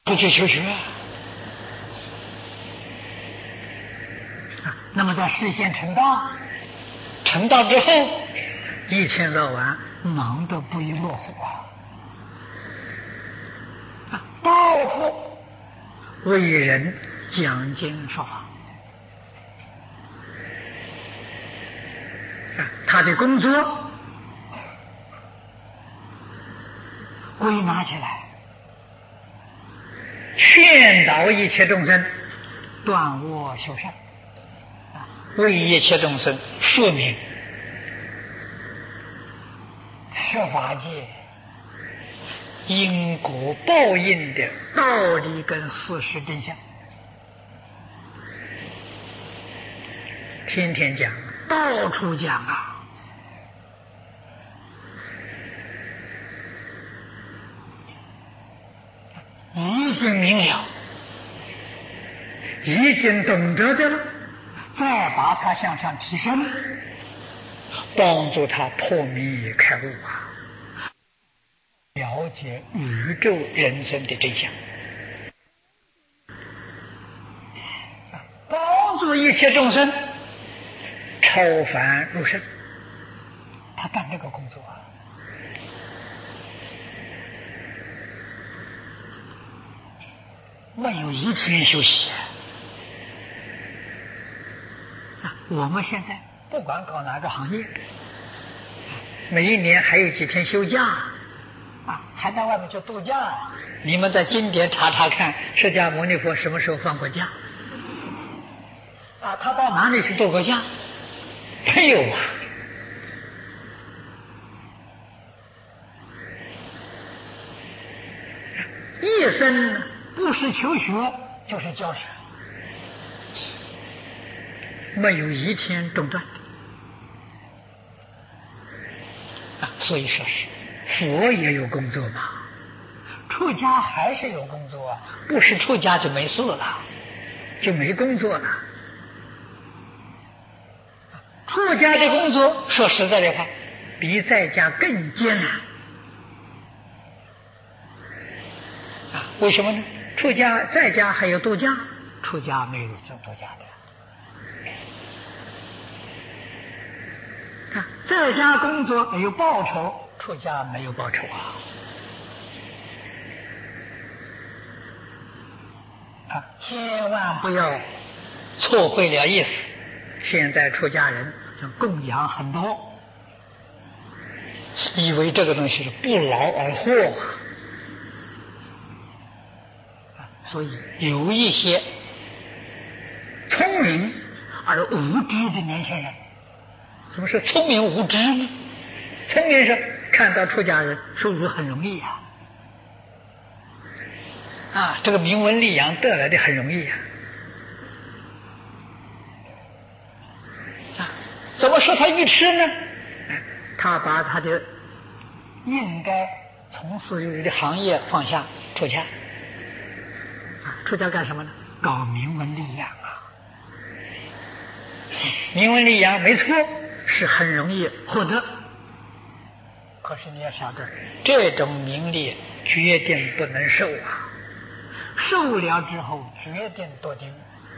不去求学那么在实现成道，成道之后，一天到晚忙得不亦乐乎到处为人讲经说法他的工作归纳起来，劝导一切众生断恶修善，为一切众生说明十法界因果报应的道理跟事实真相，天天讲，到处讲已经明了，已经懂得的了，再把它向上提升，帮助他破迷开悟了解宇宙人生的真相，帮助一切众生超凡入圣。他干这个工作没有一天休息我们现在不管搞哪个行业，每一年还有几天休假还到外面去度假。你们在经典查查看，释迦牟尼佛什么时候放过假他到哪里去度过假？没有一生不是求学就是教学，没有一天中断所以说是佛也有工作嘛，出家还是有工作不是出家就没事了，就没工作了。出家的工作说实在的话比在家更艰难为什么呢？出家在家还有度假，出家没有做度假的在家工作有报酬，出家没有报酬千万不要错会了意思。现在出家人就供养很多，以为这个东西是不劳而获所以有一些聪明而无知的年轻人。什么是聪明无知呢？聪明是看到出家人收入很容易这个名闻利养得来的很容易怎么说他愚痴呢？他把他的应该从事的行业放下，出家出家干什么呢？搞名闻利养名闻利养没错，是很容易获得，可是你要晓得这种名利决定不能受受了之后决定堕地狱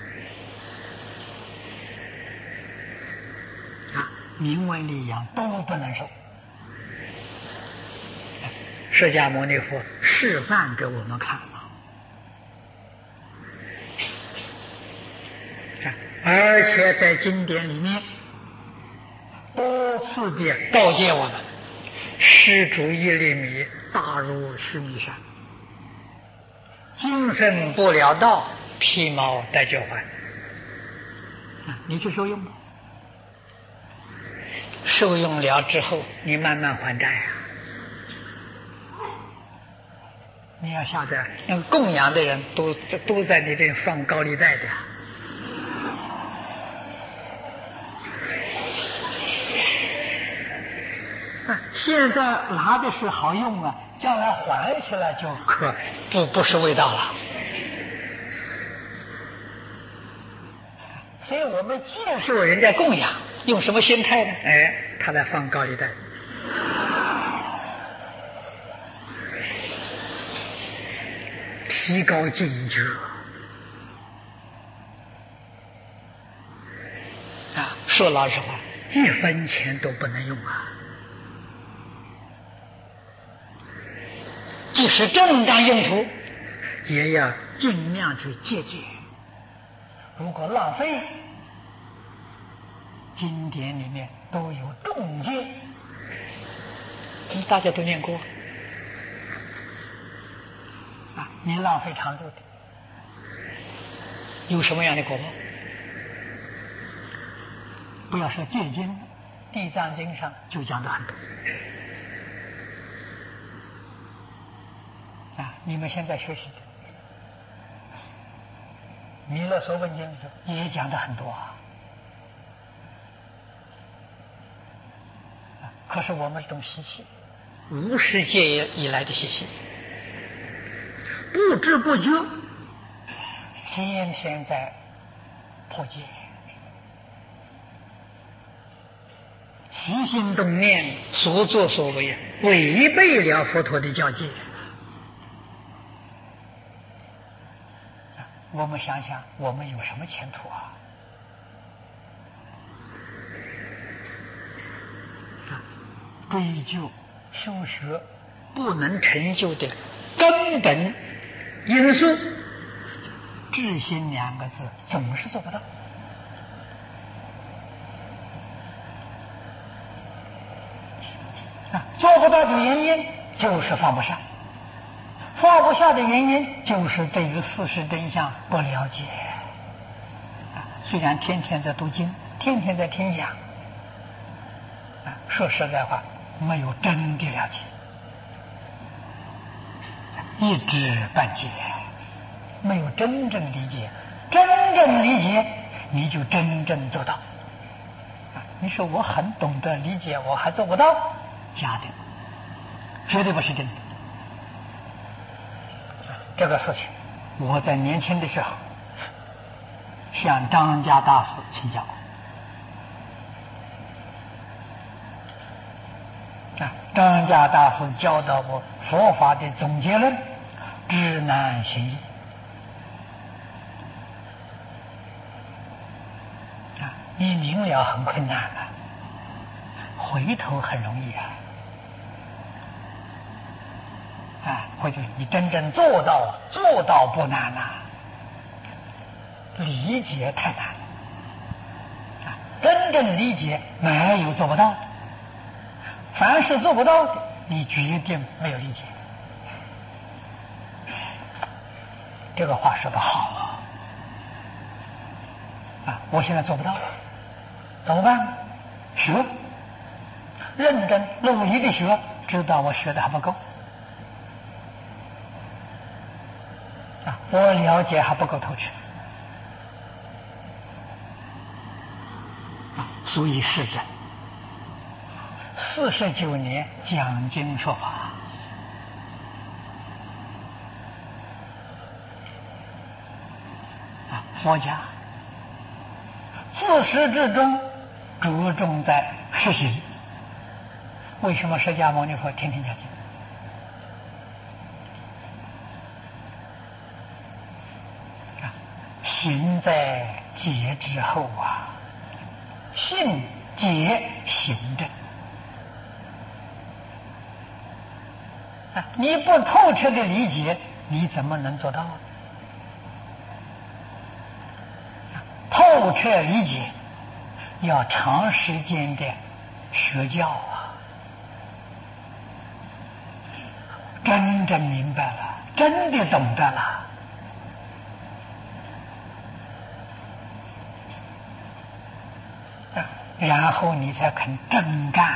名闻利养都不能受。释迦牟尼佛示范给我们看而且在经典里面多次的告诫我们，施主一粒米，大如须弥山，今生不了道，披毛戴脚环你去受用吧，受用了之后你慢慢还债你要晓得那个供养的人都在你这里放高利贷的现在拿的是好用将来还起来就不是味道了。所以我们接受人家供养，用什么心态呢？他在放高利贷。 提高境界啊！说老实话，1分钱都不能用啊！即使正当用途，也要尽量去节俭。如果浪费，经典里面都有重戒，大家都念过啊！你浪费长度的，有什么样的果报？不要说戒经，地藏经上就讲的很多啊！你们现在学习的弥勒所问经里头也讲的很多啊。可是我们这种习气，无始界以来的习气，不知不觉天天在破戒，起心动念、所作所为违背了佛陀的教戒。我们想想，我们有什么前途啊？追究修学不能成就的根本因素，至心2个字总是做不到啊！做不到的原因就是放不下，放不下的原因就是对于事实真相不了解啊！虽然天天在读经，天天在听讲啊，说实在话，没有真的了解，一知半解，没有真正理解。真正理解，你就真正做到。你说我很懂得理解，我还做不到，假的，绝对不是真的。这个事情，我在年轻的时候向张家大师请教。张家大师教导我佛法的总结论：知难行易。你明了很困难啊，回头很容易回头你真正做到不难理解太难真正理解没有做不到的。凡是做不到的，你决定没有理解。这个话说得好我现在做不到，怎么办？学，认真努力的学，知道我学的还不够我了解还不够透彻所以是人49年讲经说法佛家自始至终着重在实行。为什么释迦牟尼佛天天讲经？行在解之后信解行证你不透彻的理解，你怎么能做到？透彻理解要长时间的学教真正明白了，真的懂得了然后你才肯真干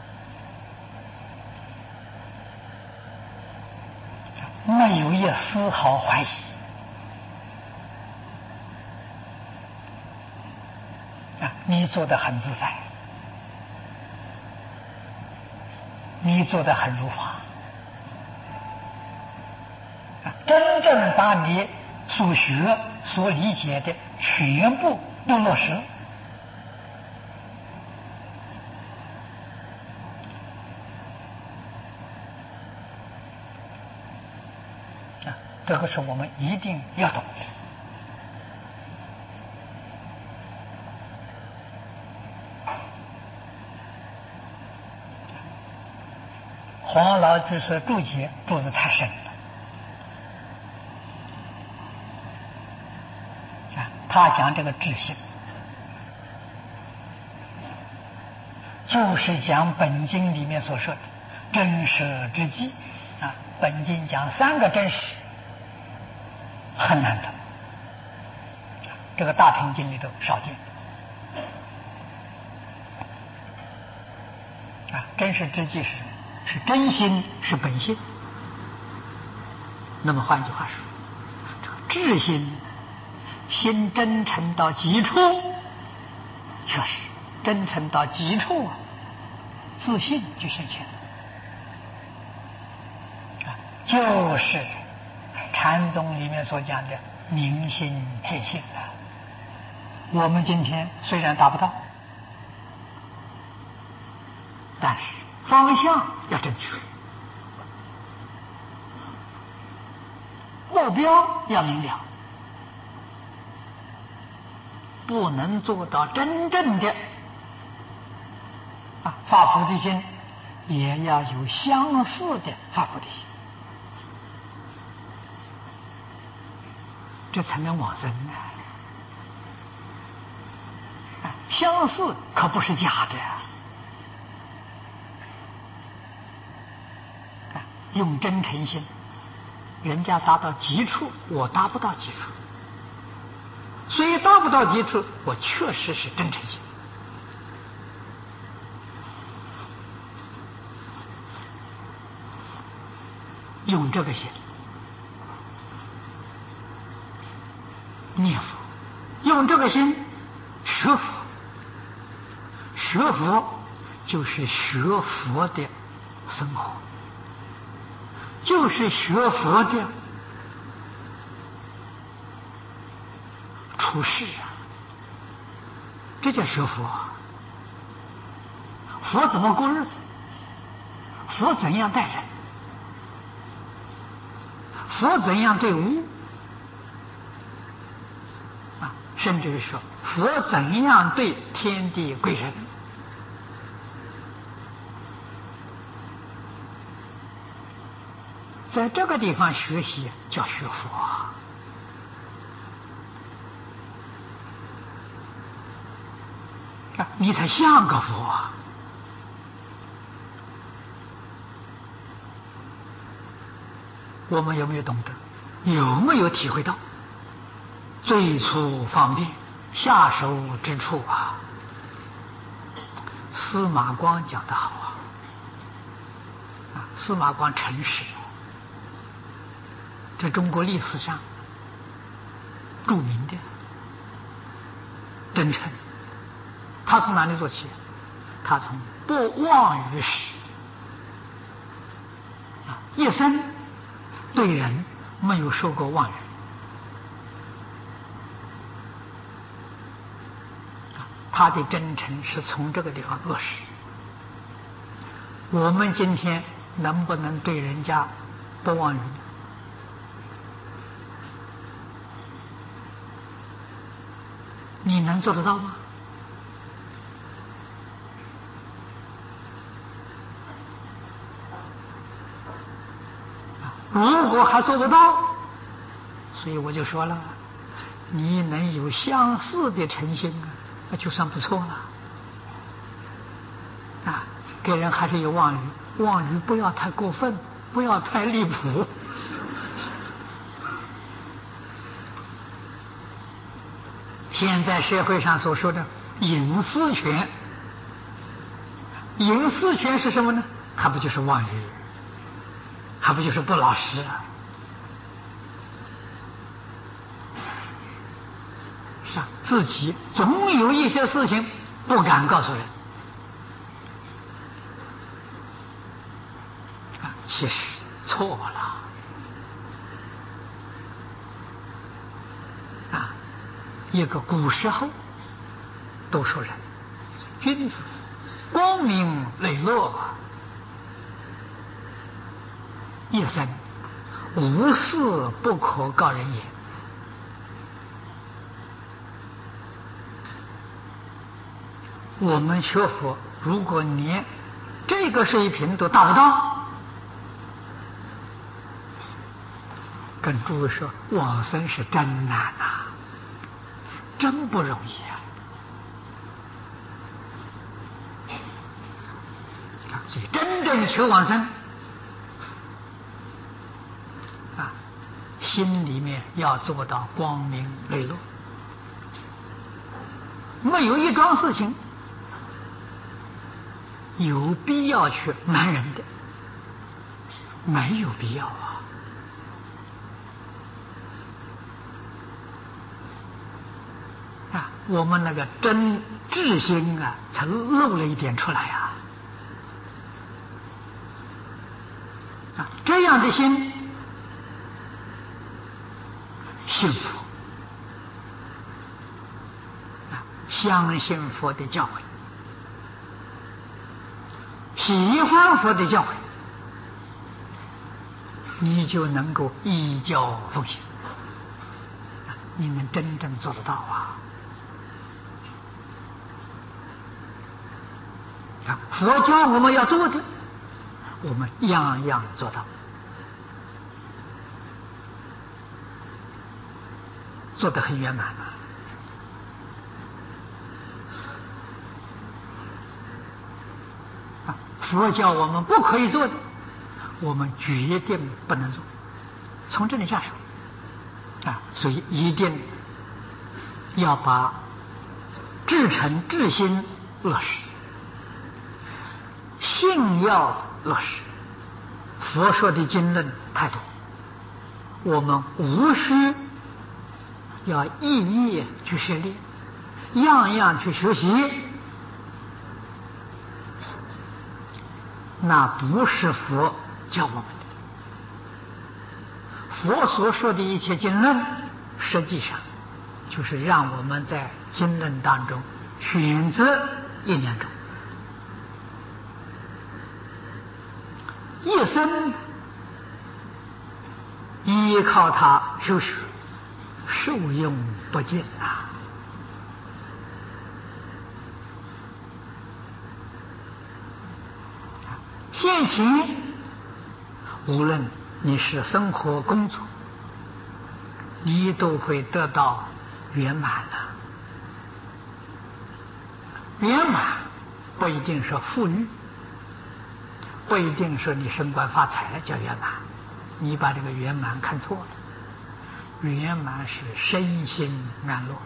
没有一丝毫怀疑你做得很自在，你做得很如法真正把你所学所理解的全部都落实这个是我们一定要懂的。黄老居士注解注得太深了他讲这个智性，就是讲本经里面所说的真实之际本经讲3个真实，很难得，这个大乘经里头少见真实之际是真心，是本性。那么换句话说，这个智心，心真诚到极处，确实真诚到极处自信就现前了就是禅宗里面所讲的明心见性我们今天虽然达不到，但是方向要正确，目标要明了，不能做到真正的发菩提心，也要有相似的发菩提心，这才能往生相似可不是假的用真诚心，人家达到极处，我达不到极处，所以达不到极处，我确实是真诚心。用这个心念佛，用这个心学佛，学佛就是学佛的生活，就是学佛的处事这叫学佛。佛怎么过日子？佛怎样待人？佛怎样对物？甚至于说佛怎样对天地贵人？在这个地方学习叫学佛你才像个佛我们有没有懂得？有没有体会到最初方便下手之处司马光讲得好司马光诚实，在中国历史上著名的真诚。他从哪里做起？他从不妄于事一生对人没有受过妄语他的真诚是从这个地方落实。我们今天能不能对人家不妄语？你能做得到吗？如果还做不到，所以我就说了，你能有相似的诚心那就算不错了给人还是有妄语，妄语不要太过分，不要太离谱。现在社会上所说的隐私权，隐私权是什么呢？还不就是妄语，还不就是不老实自己总有一些事情不敢告诉人其实错了一个古时候都说人君子光明磊落一生无事不可告人也。我们学佛，如果连这个水平都达不到，跟诸位说，往生是真难呐，真不容易啊！所以真正求往生啊，心里面要做到光明磊落，没有一桩事情有必要去瞒人的，没有必要啊！啊，我们那个真智心啊，才露了一点出来啊！啊，这样的心，幸福啊，相信佛的教诲。喜欢佛的教诲，你就能够依教奉行，你能真正做得到啊！佛教我们要做的，我们样样做到，做得很圆满啊！佛教我们不可以做的，我们决定不能做。从这里下手啊，所以一定要把至诚至心落实，信要落实。佛说的经论太多，我们无需要一一去涉猎，样样去学习。那不是佛教我们的。佛所说的一切经论，实际上就是让我们在经论当中选择一两种，一生依靠它修学，受用不尽啊！现行，无论你是生活工作，你都会得到圆满了。圆满不一定是富裕，不一定是你升官发财叫圆满，你把这个圆满看错了。圆满是身心安乐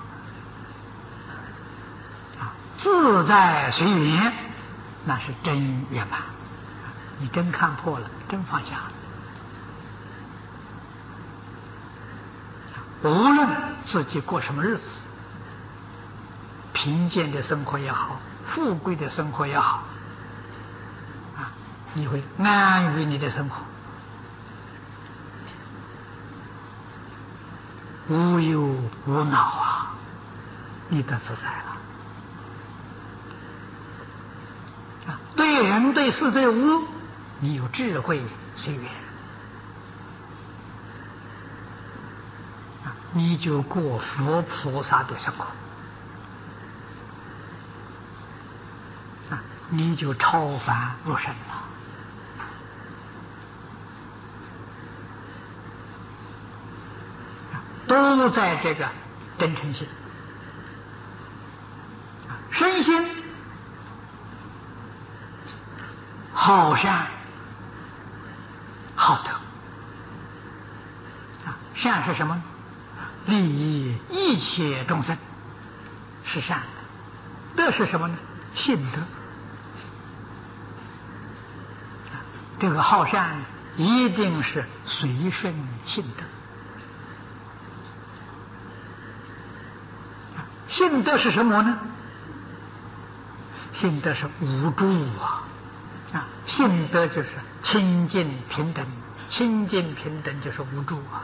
啊，自在随缘，那是真圆满。你真看破了，真放下了。无论自己过什么日子，贫贱的生活也好，富贵的生活也好，啊，你会安于你的生活，无忧无恼啊，你得自在了。啊，对人对事对物，你有智慧随缘，你就过佛菩萨的生活，你就超凡入圣了。都在这个真诚心，身心好善好德。善是什么？利益一切众生是善的。德是什么呢？信德。这个好善一定是随顺信德。信德是什么呢？信德是无助啊！信德就是清净平等，清净平等就是无助啊！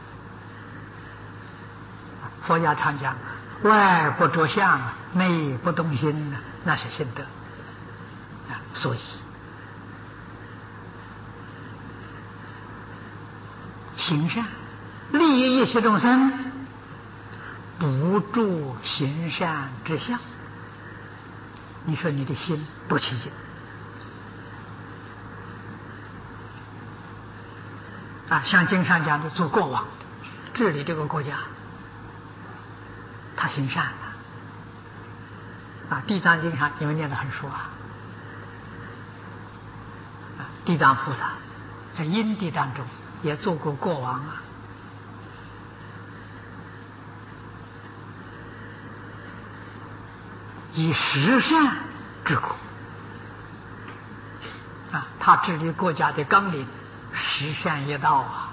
佛家常讲，外不着相，内不动心，那是信德啊！所以行善，利益一切众生，不住行善之相。你说你的心多清净啊！像经上讲的，做国王治理这个国家，他行善了啊！地藏经上你们念得很熟啊！地藏菩萨在因地当中也做过国王啊！以十善治国啊！他治理国家的纲领，十善业道啊！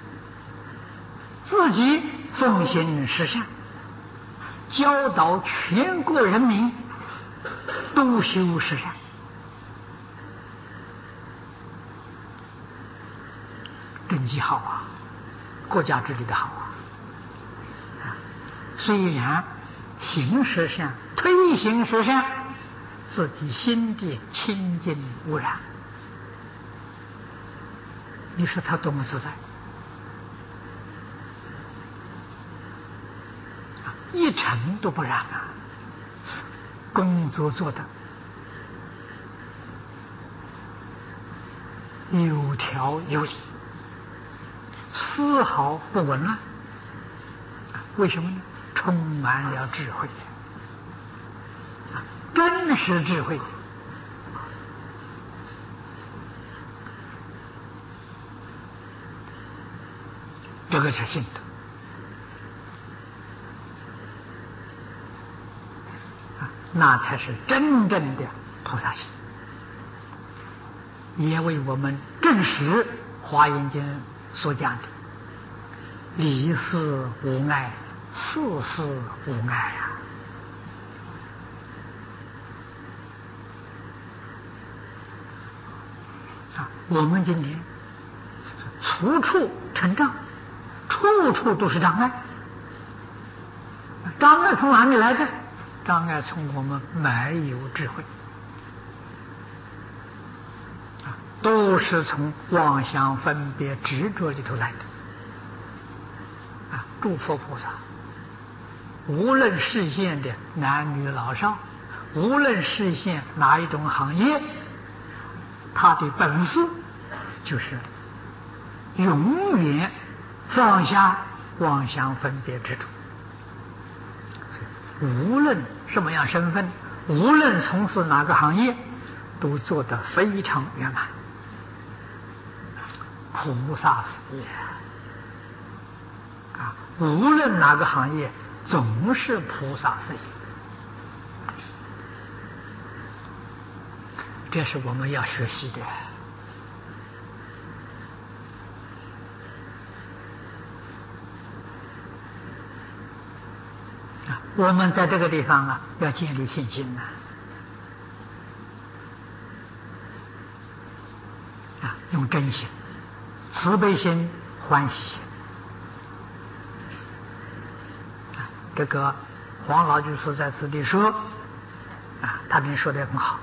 自己奉行十善，教导全国人民都修十善，根基好啊，国家治理的好啊！虽然行十善，推行十善，自己心地清净无染，你说他多么自在？一尘都不染啊！工作做得有条有理，丝毫不紊乱。为什么呢？充满了智慧，真实智慧。这个是信德。那才是真正的菩萨心，也为我们证实《华严经》所讲的离事无碍，事事无碍啊！我们今天处处成障，处处都是障碍。障碍从哪里来的？障碍从我们没有智慧都是从妄想分别执着里头来的诸佛菩萨无论示现的男女老少，无论示现哪一种行业，他的本事就是永远放下妄想分别执着，无论什么样身份，无论从事哪个行业，都做得非常圆满。菩萨事业无论哪个行业，总是菩萨事业。这是我们要学习的。我们在这个地方要建立信心用真心、慈悲心、欢喜心。这个黄老居士在此地说他们说得很好，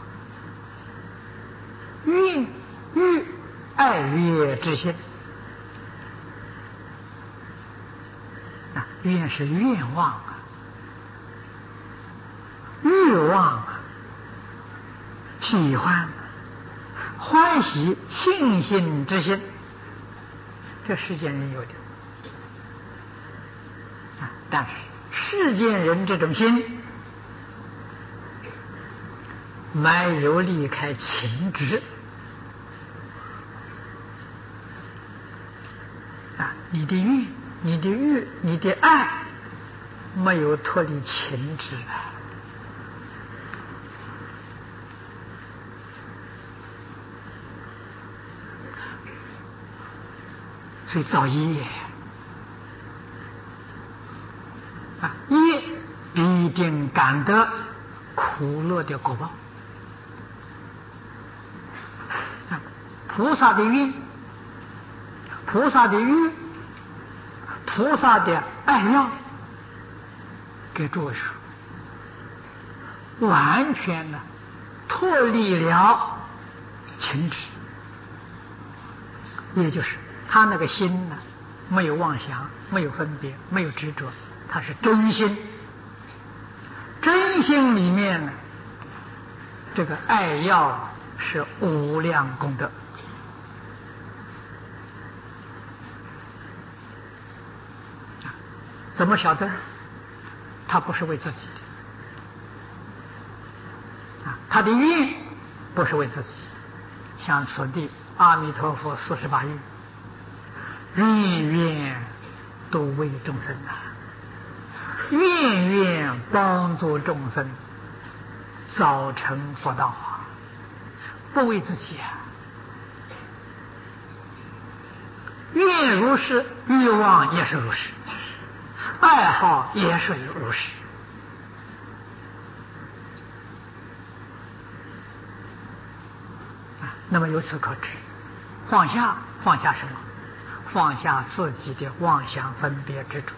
愿欲爱乐之心愿是愿望欲望喜欢欢喜庆幸之心，这世间人有的但是世间人这种心没有离开情执你的欲、你的欲、你的爱没有脱离情执所以造业业必定感得苦乐的果报菩萨的愿、菩萨的欲、菩萨的爱要，给诸位说，完全脱离了情执，也就是他那个心没有妄想，没有分别，没有执着，它是真心。真心里面呢，这个爱要是无量功德。怎么晓得？他不是为自己的他的愿不是为自己。像此地阿弥陀佛48愿，愿愿都为众生愿愿帮助众生早成佛道不为自己愿如是，欲望也是如是，爱好也是如是。那么由此可知，放下什么？放下自己的妄想分别执着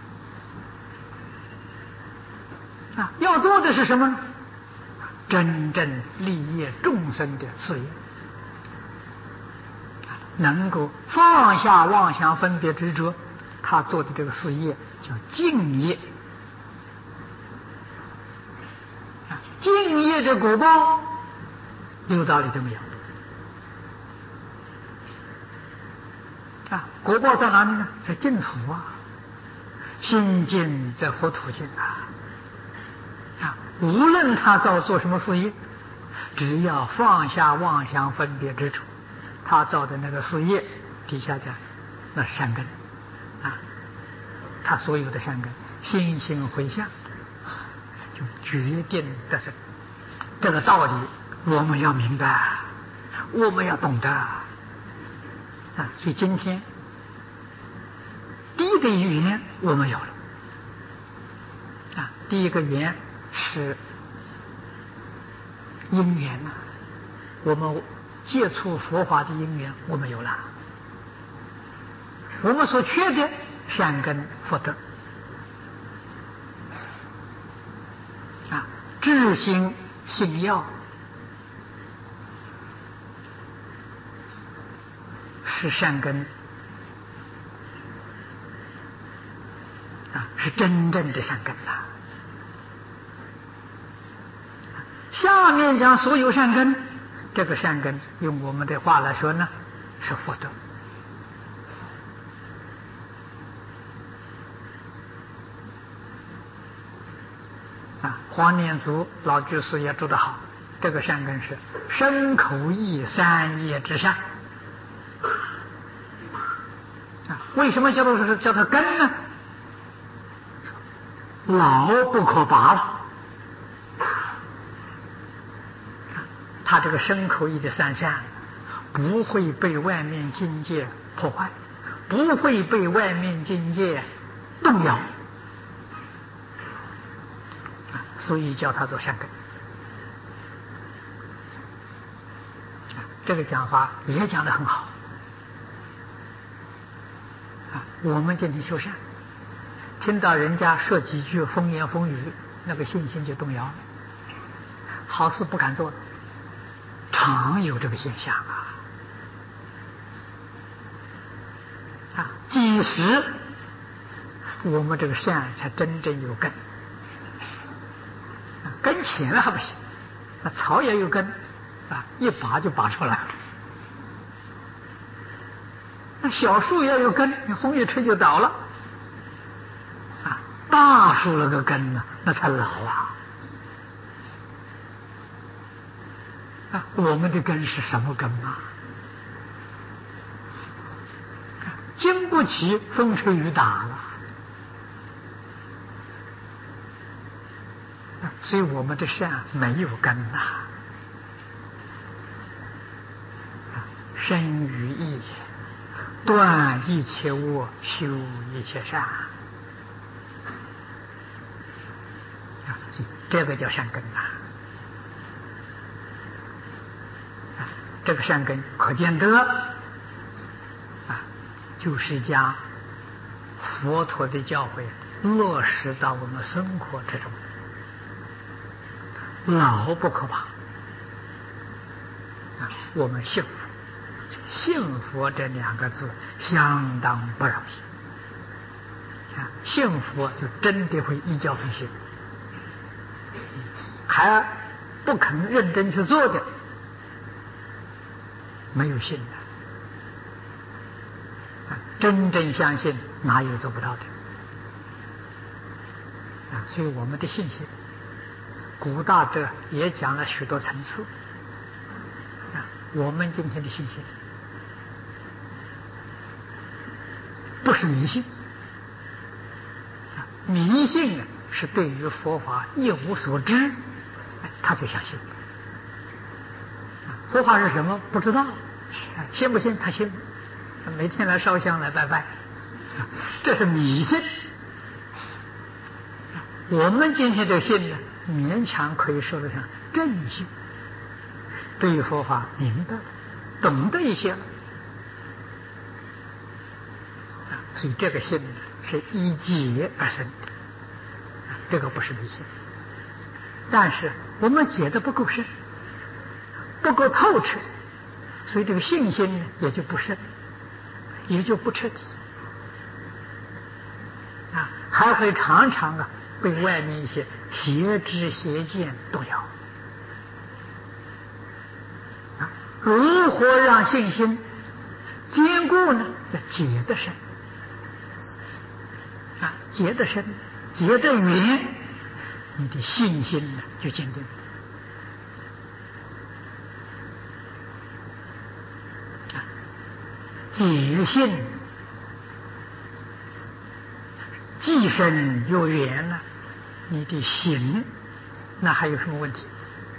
要做的是什么呢？真正利益众生的事业，能够放下妄想分别执着，他做的这个事业叫敬业敬业的果报六道里都没有果报在哪里呢？在净土心净则佛土净无论他做什么事业，只要放下妄想分别执着，他造的那个事业底下讲那是善根他所有的善根心性回向，就决定的是这个道理，我们要明白，我们要懂得所以今天第一个语言我们有了第一个缘是因缘我们接触佛法的因缘我们有了，我们所缺的善根福德智心信要是善根是真正的善根下面讲所有善根，这个善根用我们的话来说呢，是福德黄念祖老居士也说得好，这个善根是身口意三业之善为什么叫它根呢？牢不可拔了他这个身口意的三善不会被外面境界破坏，不会被外面境界动摇所以叫它做善根这个讲法也讲得很好我们今天修善，听到人家说几句风言风语，那个信心就动摇了，好事不敢做，常有这个现象几时我们这个善才真正有根根浅了还不行，那草也有根一拔就拔出来了，那小树要有根，你风一吹就倒了大树那个根呢，那才老我们的根是什么根经不起风吹雨打了所以我们的善没有根生于意，断一切恶，修一切善这个叫善根这个善根可见得就是将佛陀的教诲落实到我们生活之中，牢不可拔我们幸福，幸福这两个字相当不容易信佛就真的会依教奉行，还不肯认真去做的，没有信的。真正相信，哪有做不到的？所以我们的信心，古大德也讲了许多层次。我们今天的信心，不是迷信。迷信是对于佛法一无所知，他就相信。佛法是什么不知道，信不信他信，每天来烧香来拜拜，这是迷信。我们今天的信呢，勉强可以说得上正信，对于佛法明白懂得一些了，所以这个信是依解而生的，这个不是迷信。但是我们解的不够深，不够透彻，所以这个信心也就不深，也就不彻底，还会常常被外面一些邪知邪见动摇。如何让信心坚固呢？要解得深，解得深，解得远，你的信心呢就坚定。解信既深又远呢，你的行那还有什么问题？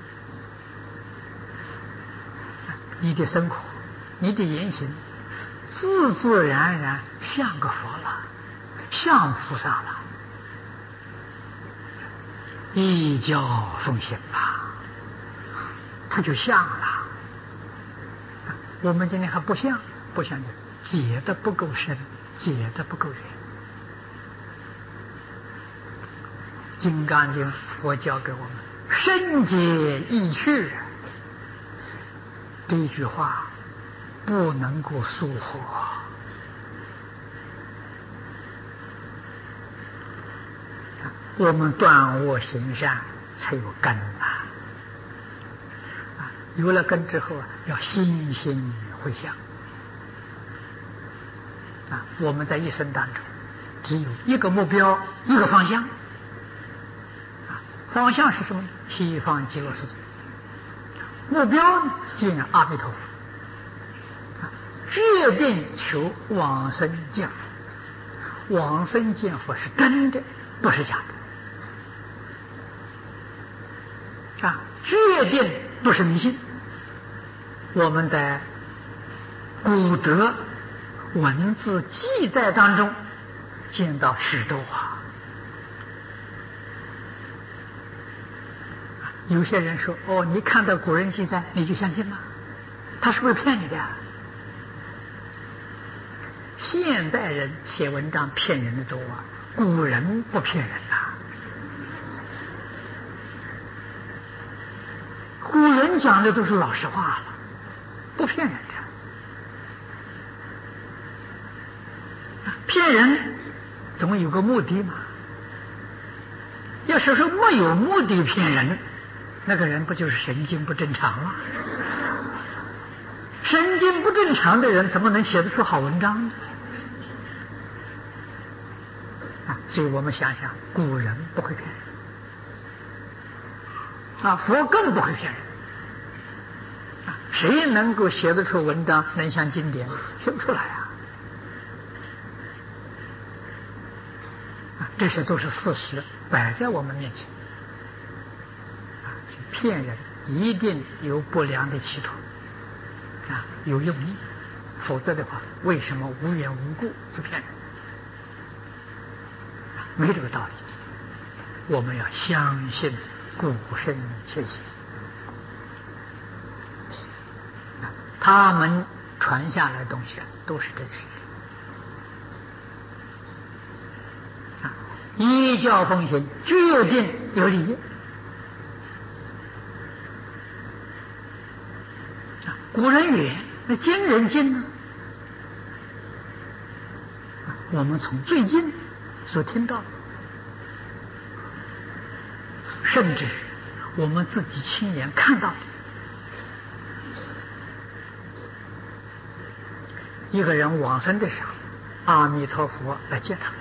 你的生活，你的言行，自自然然像个佛了，像菩萨了，依教奉行吧，它就像了。我们今天还不像，不像解得不够深，解得不够远。金刚经佛教给我们深解意趣，这一句话不能够疏忽。我们断恶行善才有根有了根之后要心心回向我们在一生当中只有一个目标，一个方向方向是什么？西方极乐世界。目标见阿弥陀佛，决定求往生见佛。往生见佛是真的，不是假的决定不是迷信。我们在古德文字记载当中见到许多有些人说你看到古人记载你就相信吗？他是不是骗你的现在人写文章骗人的多古人不骗人古人讲的都是老实话了，不骗人的骗人总有个目的嘛。要是说没有目的骗人，那个人不就是神经不正常吗？神经不正常的人怎么能写得出好文章呢？所以我们想想，古人不会骗人佛更不会骗人谁能够写得出文章能像经典？写不出来这些都是事实摆在我们面前骗人一定有不良的企图有用意，否则的话为什么无缘无故去骗人？没这个道理。我们要相信古圣先贤他们传下来的东西都是真实的依教奉行，决定有理古人远，那今人近呢？我们从最近所听到的，甚至我们自己亲眼看到的。一个人往生的时候，阿弥陀佛来接他。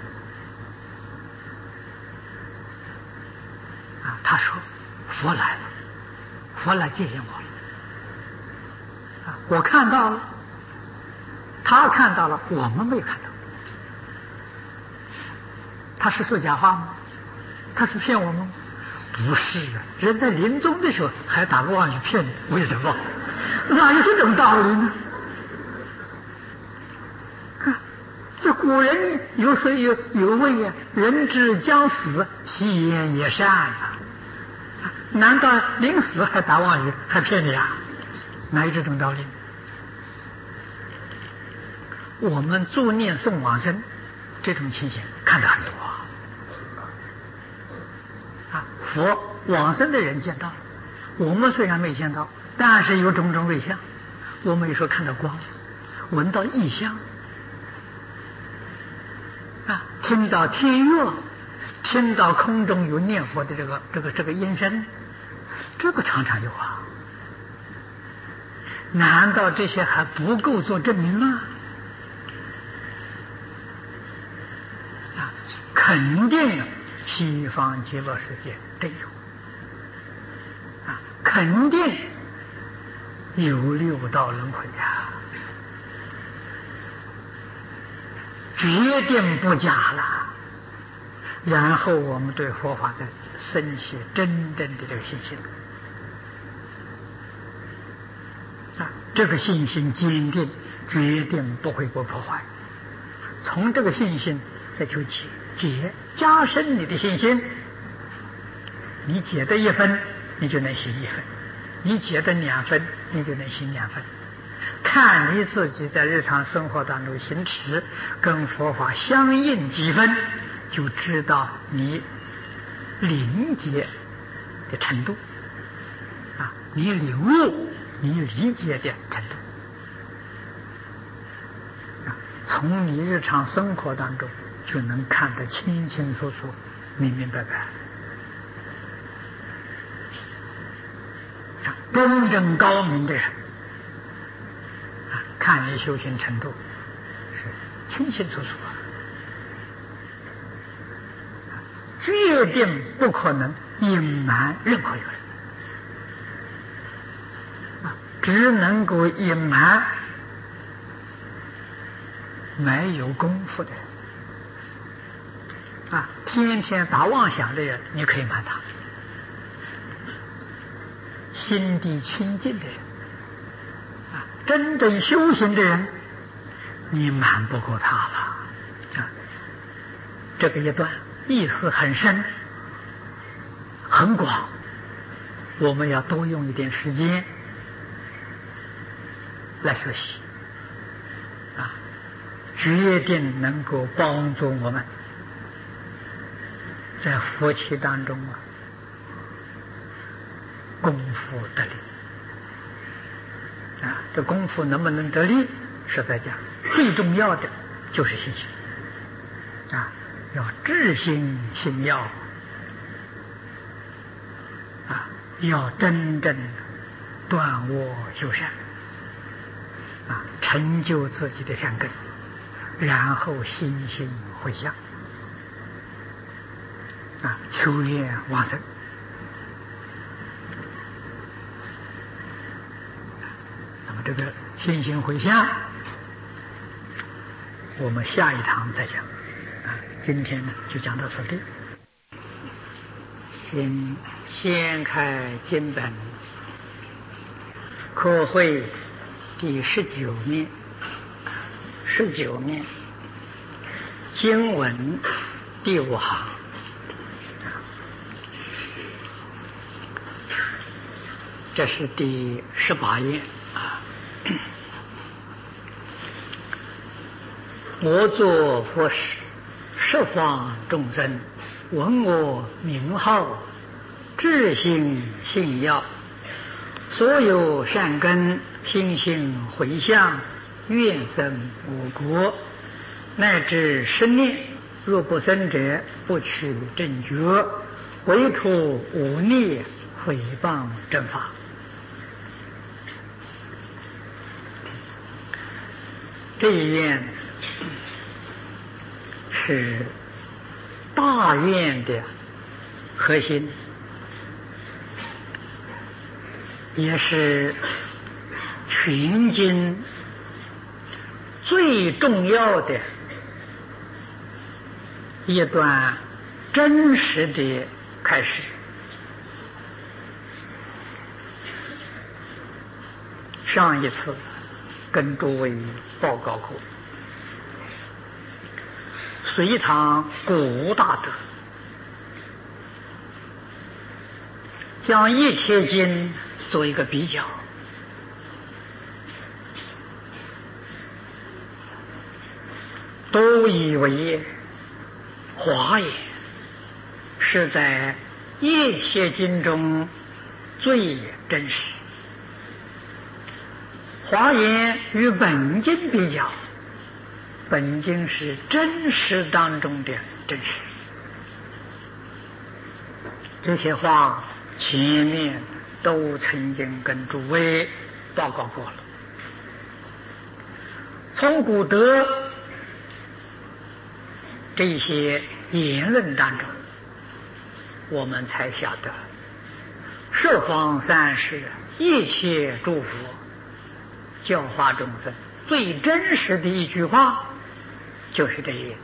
他说：“佛来了，佛来接引我了。”我看到了，他看到了，我们没有看到。他是说假话吗？他是骗我们吗？不是啊！人在临终的时候还打个妄语骗你，为什么？哪有这种道理呢？这古人有谁有谓呀？人之将死，其言也善啊！难道临死还打妄语，还骗你啊？哪有这种道理？我们助念送往生这种情形看得很多啊！佛往生的人见到了，我们虽然没见到，但是有种种瑞相，我们有时候看到光，闻到异香。听到天乐，听到空中有念佛的这个音声，这个常常有啊。难道这些还不够做证明吗？肯定西方极乐世界真有肯定有六道轮回呀。决定不假了，然后我们对佛法再升起真正的这个信心这个信心坚定，决定不会被破坏。从这个信心再求加深你的信心，你解得1分，你就能行1分；你解得2分，你就能行2分。看你自己在日常生活当中行持跟佛法相应几分，就知道你理解的程度你领悟你理解的程度从你日常生活当中就能看得清清楚楚、明明白白真正高明的人看你修行程度是清清楚楚决定不可能隐瞒任何一个人只能够隐瞒没有功夫的人天天打妄想的人你可以瞒他，心地清净的人真正修行的人你瞒不过他了这个一段意思很深很广，我们要多用一点时间来学习决定能够帮助我们在佛期当中功夫得力这功夫能不能得力，实在讲最重要的就是信心要至心信要要真正断恶修善成就自己的善根，然后心心回向求愿往生。那么这个心心回向我们下一堂再讲今天呢就讲到此地。先开经本科会第19面经文第5行这是第18页我作佛时，十方众生闻我名号，至心信要，所有善根心性回向，愿生我国，乃至10念若不生者，不取正觉，唯除忤逆，毁谤正法。这一愿是大愿的核心，也是群经最重要的一段真实的开始。上一次跟诸位报告过，隋唐古大德将一切经做一个比较，都以为华严是在一切经中最真实。华严与本经比较，本经是真实当中的真实。这些话前面都曾经跟诸位报告过了。从古德这些言论当中，我们才晓得十方三世一切诸佛教化众生最真实的一句话就是这些。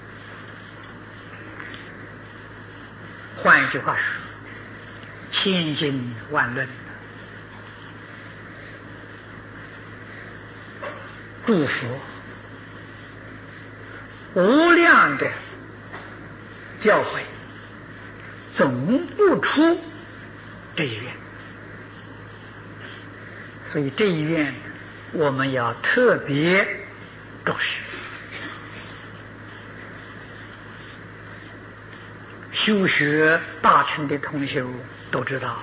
换一句话说，千经万论，诸佛无量的教诲，总不出这一愿。所以这一愿我们要特别重视。修学大乘的同修都知道，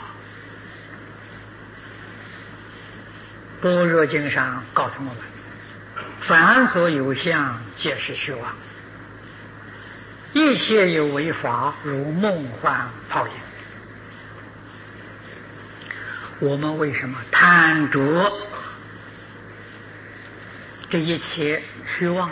般若经上告诉我们，凡所有相，皆是虚妄，一切有为法，如梦幻泡影。我们为什么贪着这一切虚妄？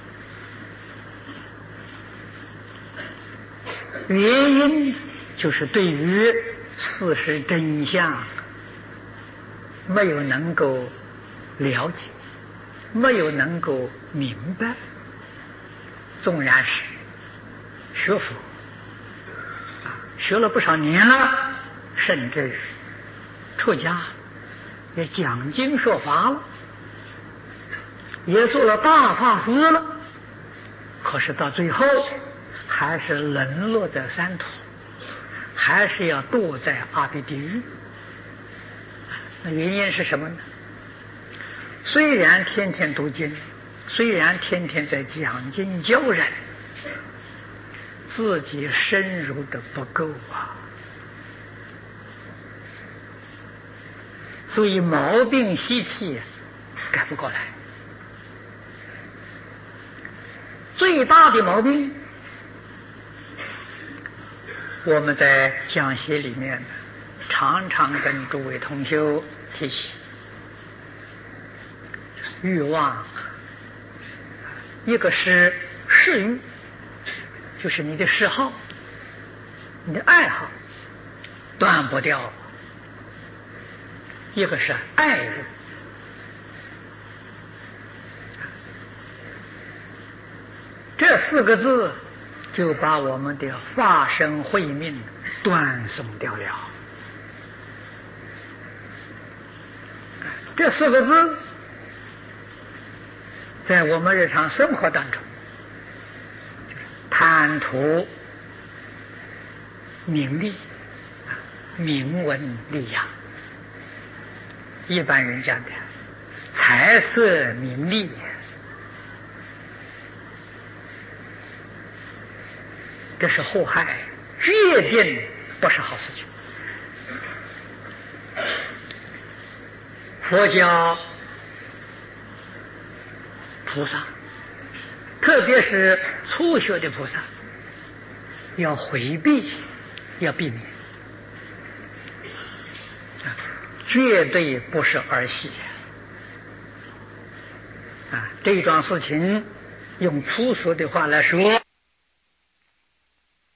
原因就是对于事实真相没有能够了解，没有能够明白。纵然是学佛学了不少年了，甚至出家也讲经说法了，也做了大法师了，可是到最后还是沦落在三途，还是要堕在阿鼻地狱。那原因是什么呢？虽然天天读经，虽然天天在讲经教人，自己深入的不够啊。所以毛病习气改不过来。最大的毛病，我们在讲学里面常常跟诸位同修提起，欲望，一个是嗜欲，就是你的嗜好，你的爱好断不掉；一个是爱欲。这四个字就把我们的法身慧命断送掉了。这四个字在我们日常生活当中，就是贪图名利、名闻利养，一般人讲的财色名利，这是祸害，越定不是好事情。佛教菩萨，特别是初学的菩萨要回避，要避免，绝对不是儿戏啊！这桩事情用粗俗的话来说，